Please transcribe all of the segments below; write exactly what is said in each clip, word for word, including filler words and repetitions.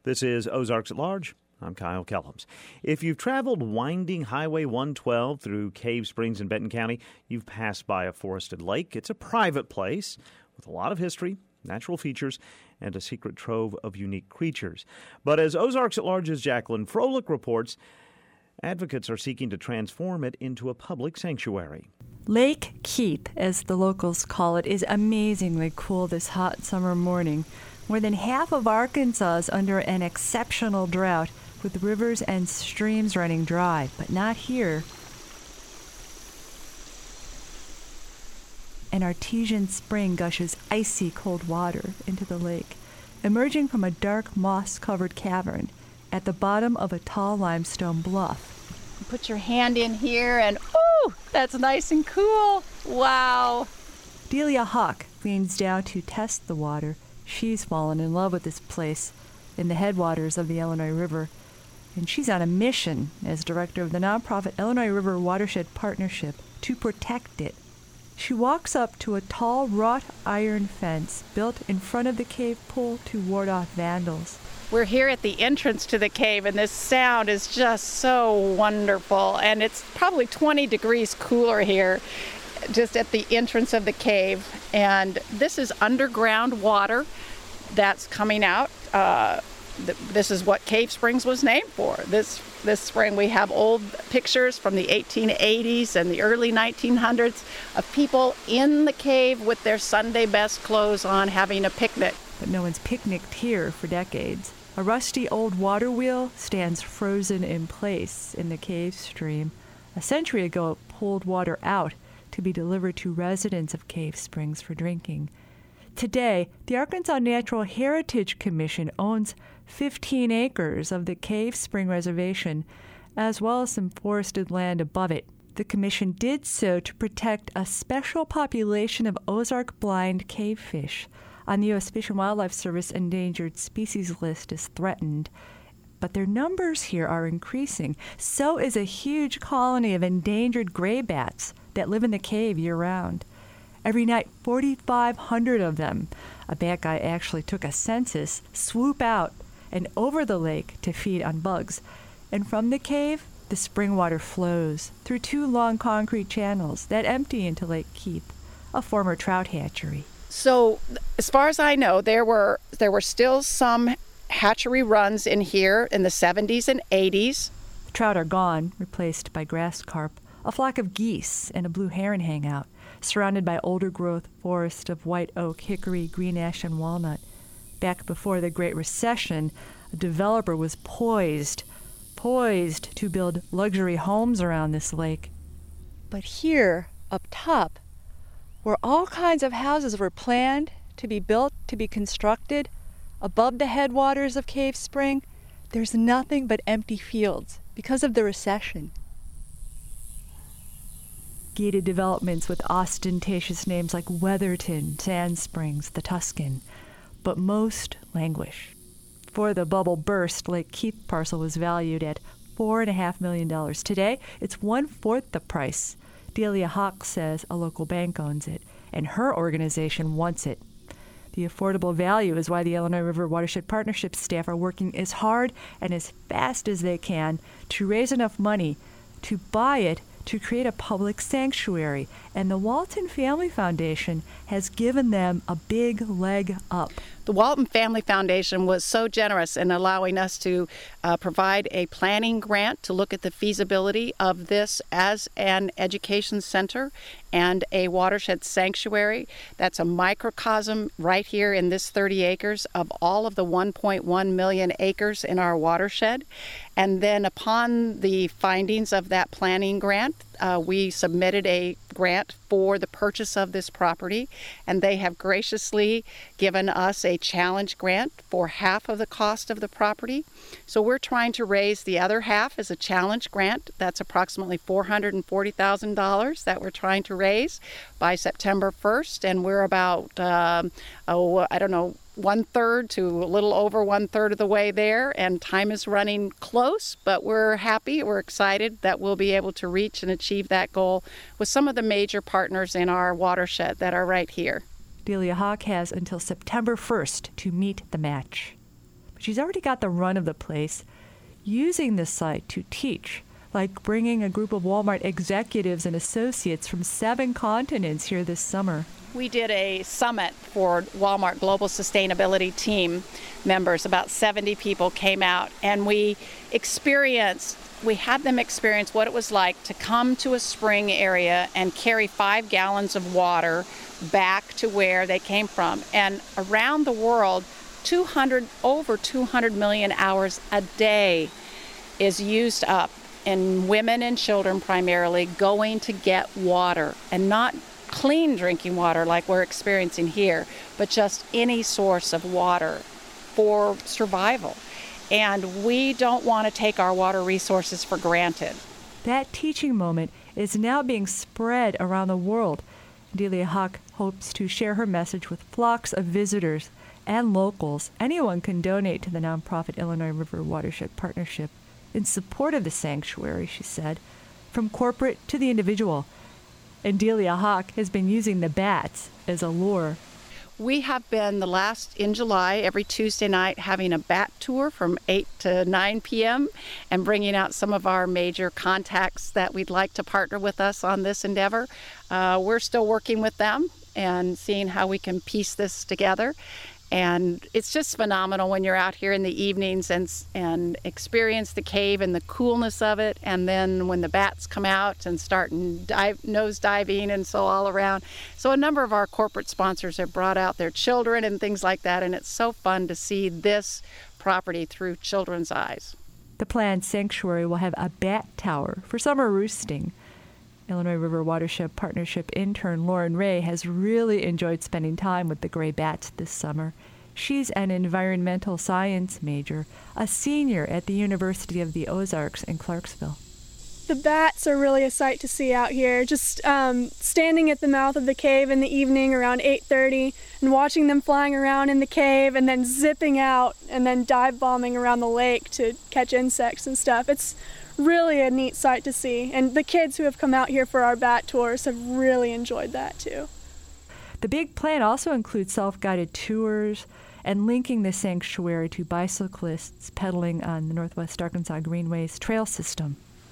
This is Ozarks at Large. I'm Kyle Kellums. If you've traveled winding Highway one twelve through Cave Springs in Benton County, you've passed by a forested lake. It's a private place with a lot of history, natural features, and a secret trove of unique creatures. But as Ozarks at Large's Jacqueline Froelich reports, advocates are seeking to transform it into a public sanctuary. Lake Keith, as the locals call it, is amazingly cool this hot summer morning. More than half of Arkansas is under an exceptional drought, with rivers and streams running dry, but not here. An artesian spring gushes icy cold water into the lake, emerging from a dark moss-covered cavern at the bottom of a tall limestone bluff. Put your hand in here and, ooh, that's nice and cool. Wow. Delia Hawk leans down to test the water. She's fallen in love with this place in the headwaters of the Illinois River, and she's on a mission as director of the nonprofit Illinois River Watershed Partnership to protect it. She walks up to a tall wrought iron fence built in front of the cave pool to ward off vandals. We're here at the entrance to the cave, and this sound is just so wonderful, and it's probably twenty degrees cooler here just at the entrance of the cave. And this is underground water that's coming out. Uh, th- this is what Cave Springs was named for. This this spring we have old pictures from the eighteen eighties and the early nineteen hundreds of people in the cave with their Sunday best clothes on having a picnic. But no one's picnicked here for decades. A rusty old water wheel stands frozen in place in the cave stream. A century ago, it pulled water out to be delivered to residents of Cave Springs for drinking. Today, the Arkansas Natural Heritage Commission owns fifteen acres of the Cave Spring Reservation, as well as some forested land above it. The commission did so to protect a special population of Ozark blind cavefish on the U S Fish and Wildlife Service endangered species list as threatened. But their numbers here are increasing. So is a huge colony of endangered gray bats that live in the cave year-round. Every night, forty-five hundred of them, a bat guy actually took a census, swoop out and over the lake to feed on bugs. And from the cave, the spring water flows through two long concrete channels that empty into Lake Keith, a former trout hatchery. So, as far as I know, there were there were still some hatchery runs in here in the seventies and eighties. The trout are gone, replaced by grass carp. A flock of geese and a blue heron hang out, surrounded by older growth forest of white oak, hickory, green ash, and walnut. Back before the Great Recession, a developer was poised, poised to build luxury homes around this lake. But here, up top, where all kinds of houses were planned to be built, to be constructed, above the headwaters of Cave Spring, there's nothing but empty fields because of the recession. Gated developments with ostentatious names like Weatherton, Sand Springs, the Tuscan, but most languish. Before the bubble burst, Lake Keith parcel was valued at four and a half million dollars. Today, it's one-fourth the price. Delia Hawk says a local bank owns it, and her organization wants it. The affordable value is why the Illinois River Watershed Partnership staff are working as hard and as fast as they can to raise enough money to buy it, to create a public sanctuary. And the Walton Family Foundation has given them a big leg up. The Walton Family Foundation was so generous in allowing us to uh, provide a planning grant to look at the feasibility of this as an education center and a watershed sanctuary. That's a microcosm right here in this thirty acres of all of the one point one million acres in our watershed. And then upon the findings of that planning grant, uh, we submitted a grant for the purchase of this property, and they have graciously given us a challenge grant for half of the cost of the property. So we're trying to raise the other half as a challenge grant. That's approximately four hundred forty thousand dollars that we're trying to raise by September first, and we're about, um, oh, I don't know, one-third to a little over one-third of the way there, and time is running close, but we're happy, we're excited that we'll be able to reach and achieve that goal with some of the major partners in our watershed that are right here. Delia Hawk has until September first to meet the match. But she's already got the run of the place, using this site to teach, like bringing a group of Walmart executives and associates from seven continents here this summer. We did a summit for Walmart Global Sustainability Team members. About seventy people came out, and we experienced, we had them experience what it was like to come to a spring area and carry five gallons of water back to where they came from. And around the world, two hundred, over two hundred million hours a day is used up in women and children primarily going to get water, and not clean drinking water like we're experiencing here, but just any source of water for survival. And we don't want to take our water resources for granted. That teaching moment is now being spread around the world. Delia Hawk hopes to share her message with flocks of visitors and locals. Anyone can donate to the nonprofit Illinois River Watershed Partnership in support of the sanctuary, she said, from corporate to the individual. And Delia Hawk has been using the bats as a lure. We have been the last, in July, every Tuesday night, having a bat tour from eight to nine p.m. and bringing out some of our major contacts that we'd like to partner with us on this endeavor. Uh, we're still working with them and seeing how we can piece this together. And it's just phenomenal when you're out here in the evenings and and experience the cave and the coolness of it. And then when the bats come out and start and dive, nose diving and so all around. So a number of our corporate sponsors have brought out their children and things like that. And it's so fun to see this property through children's eyes. The planned sanctuary will have a bat tower for summer roosting. Illinois River Watershed Partnership intern Lauren Ray has really enjoyed spending time with the gray bats this summer. She's an environmental science major, a senior at the University of the Ozarks in Clarksville. The bats are really a sight to see out here. Just um, standing at the mouth of the cave in the evening around eight thirty and watching them flying around in the cave and then zipping out and then dive bombing around the lake to catch insects and stuff. It's really a neat sight to see, and the kids who have come out here for our bat tours have really enjoyed that too. The big plan also includes self-guided tours and linking the sanctuary to bicyclists pedaling on the Northwest Arkansas Greenways trail system.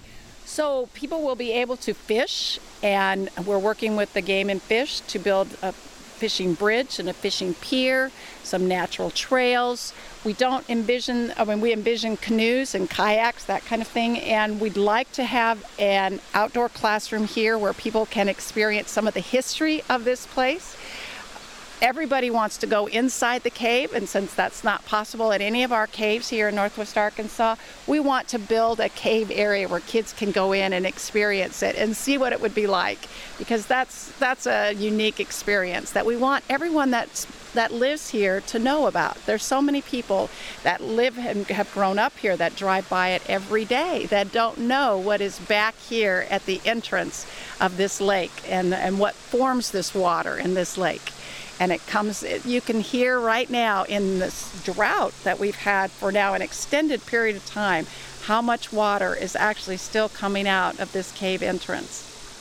So people will be able to fish, and we're working with the Game and Fish to build a fishing bridge and a fishing pier, some natural trails. We don't envision, I mean, we envision canoes and kayaks, that kind of thing, and we'd like to have an outdoor classroom here where people can experience some of the history of this place. Everybody wants to go inside the cave, and since that's not possible at any of our caves here in Northwest Arkansas, we want to build a cave area where kids can go in and experience it and see what it would be like, because that's that's a unique experience that we want everyone that's that lives here to know about. There's so many people that live and have grown up here that drive by it every day that don't know what is back here at the entrance of this lake and, and what forms this water in this lake. And it comes, you can hear right now in this drought that we've had for now an extended period of time, how much water is actually still coming out of this cave entrance.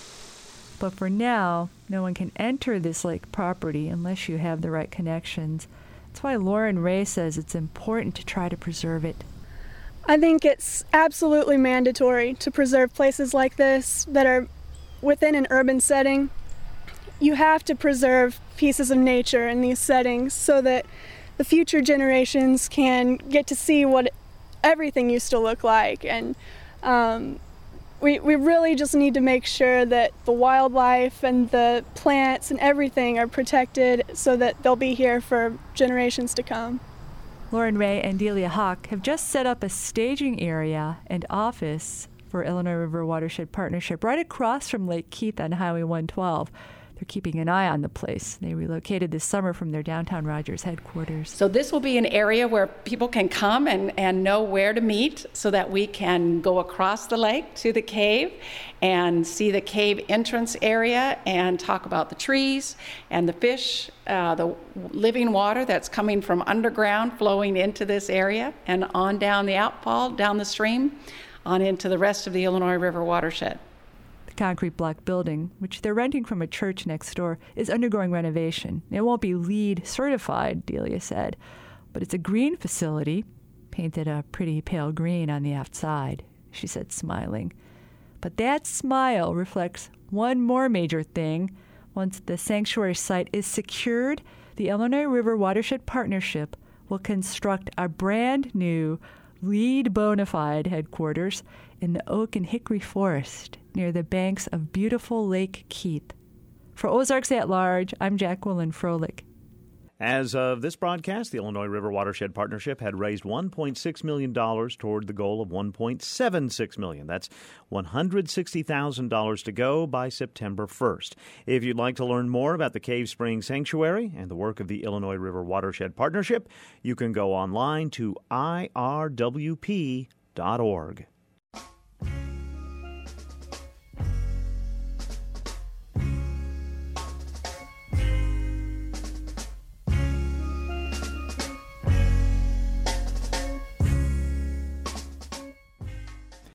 But for now, no one can enter this lake property unless you have the right connections. That's why Lauren Ray says it's important to try to preserve it. I think it's absolutely mandatory to preserve places like this that are within an urban setting. You have to preserve pieces of nature in these settings so that the future generations can get to see what everything used to look like. And um, we, we really just need to make sure that the wildlife and the plants and everything are protected so that they'll be here for generations to come. Lauren Ray and Delia Hawk have just set up a staging area and office for Illinois River Watershed Partnership right across from Lake Keith on Highway one twelve. They're keeping an eye on the place. They relocated this summer from their downtown Rogers headquarters. So this will be an area where people can come and, and know where to meet so that we can go across the lake to the cave and see the cave entrance area and talk about the trees and the fish, uh, the living water that's coming from underground flowing into this area and on down the outfall, down the stream, on into the rest of the Illinois River watershed. Concrete block building, which they're renting from a church next door, is undergoing renovation. It won't be LEED certified, Delia said, but it's a green facility, painted a pretty pale green on the outside," she said, smiling. "But that smile reflects one more major thing. Once the sanctuary site is secured, the Illinois River Watershed Partnership will construct a brand new LEED bona fide headquarters in the oak and hickory forest near the banks of beautiful Lake Keith. For Ozarks at Large, I'm Jacqueline Froelich. As of this broadcast, the Illinois River Watershed Partnership had raised one point six million dollars toward the goal of one point seven six million dollars. That's one hundred sixty thousand dollars to go by September first. If you'd like to learn more about the Cave Springs Sanctuary and the work of the Illinois River Watershed Partnership, you can go online to I R W P dot org.